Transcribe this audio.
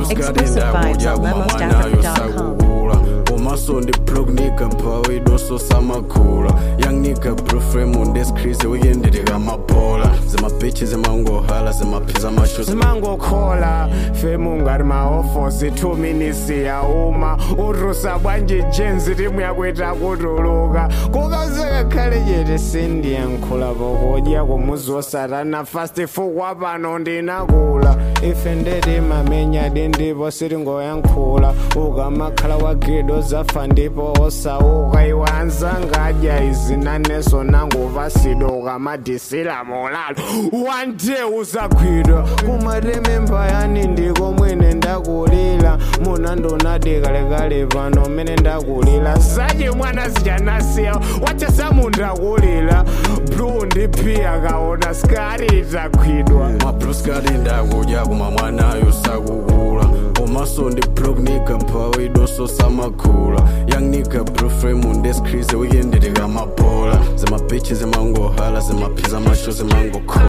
Exclusive vibes on lemosafrica.com. Omaso ndi plug nigga mpawe idoso samakula Young nigga bro frame on this crazy weyendeleka mabola Zima bitches zimangohala zimaphiza masho zimangokhola femu ngati maofosi 2 minutes ya uma urusa bwanje jenzi timu yakuita kutuluka kukazeka khale chete sindiyankhula pokodya kumuzi wosatana fast fukwa pano ndinakula ife ndeti mamenya dindipo sitingoyankhula ukamakhala wagido zafa ndipo osauka iwanza ngadya izinaneso nanguvasido ukamadisila molalo one day uzagwidwa kumarememba yani ndiko mwene ndakulila muna ndonadikalekale pano mene ndakulila zache mwana zichanasiya wachasamo ndakulila blu ndiphiya kaona skari itagwidwa mabro skari ndakudya kuma mwanayo sakukula Omaso ndi plug nigga mpawe idoso samakula Young nigga bro frame on this crazy weyendeleka mabola Zima bitches zimangohala zimaphiza masho zimangokhola